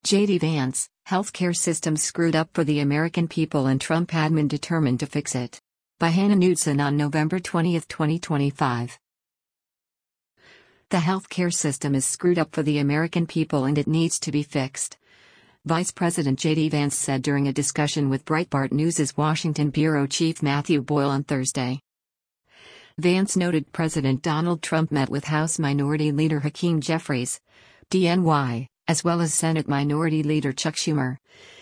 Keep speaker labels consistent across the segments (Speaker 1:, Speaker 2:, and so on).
Speaker 1: J.D. Vance, healthcare system screwed up for the American people and Trump admin determined to fix it. By Hannah Knudsen on November 20, 2025. The healthcare system is screwed up for the American people and it needs to be fixed. Vice President J.D. Vance said during a discussion with Breitbart News' Washington bureau chief Matthew Boyle on Thursday. Vance noted President Donald Trump met with House Minority Leader Hakeem Jeffries, DNY, as well as Senate Minority Leader Chuck Schumer,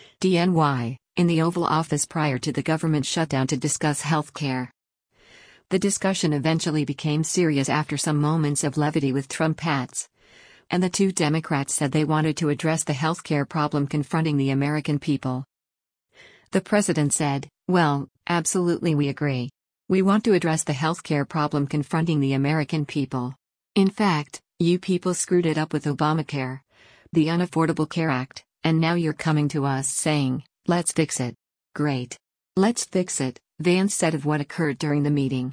Speaker 1: DNY, in the Oval Office prior to the government shutdown to discuss health care. The discussion eventually became serious after some moments of levity with Trump hats, and the two Democrats said they wanted to address the health care problem confronting the American people. The president said, "Well, absolutely we agree. We want to address the health care problem confronting the American people. In fact, you people screwed it up with Obamacare, the Unaffordable Care Act, and now you're coming to us saying, let's fix it. Great. Let's fix it," Vance said of what occurred during the meeting.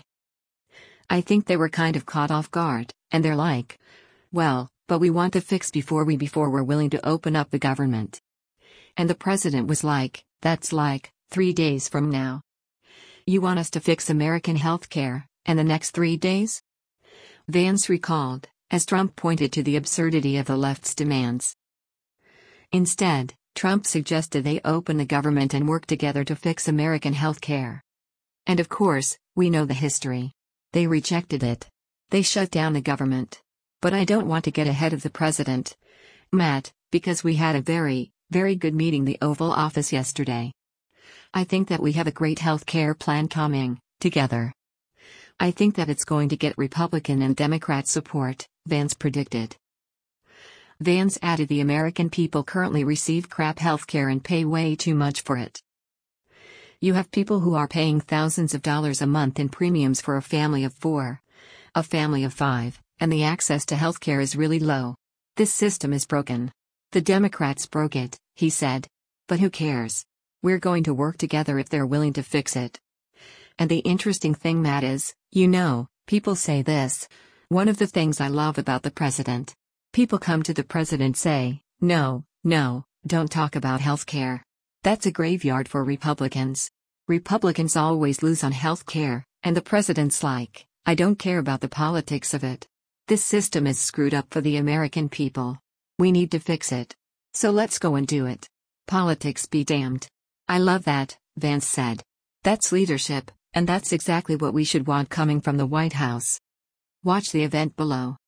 Speaker 1: "I think they were kind of caught off guard, and they're like, well, but we want to fix before we're willing to open up the government." And the president was like, "That's like 3 days from now. You want us to fix American health care, and the next 3 days?" Vance recalled, as Trump pointed to the absurdity of the left's demands. Instead, Trump suggested they open the government and work together to fix American health care. And of course, we know the history. They rejected it. They shut down the government. But I don't want to get ahead of the president, Matt, because we had a very, very good meeting in the Oval Office yesterday. I think that we have a great health care plan coming, together. I think that it's going to get Republican and Democrat support, Vance predicted. Vance added the American people currently receive crap health care and pay way too much for it. You have people who are paying thousands of dollars a month in premiums for a family of 4, a family of 5, and the access to health care is really low. This system is broken. The Democrats broke it, he said. But who cares? We're going to work together if they're willing to fix it. And the interesting thing, Matt, is, people say this. One of the things I love about the president. People come to the president say, no, don't talk about health care. That's a graveyard for Republicans. Republicans always lose on health care, and the president's like, I don't care about the politics of it. This system is screwed up for the American people. We need to fix it. So let's go and do it. Politics be damned. I love that, Vance said. That's leadership, and that's exactly what we should want coming from the White House. Watch the event below.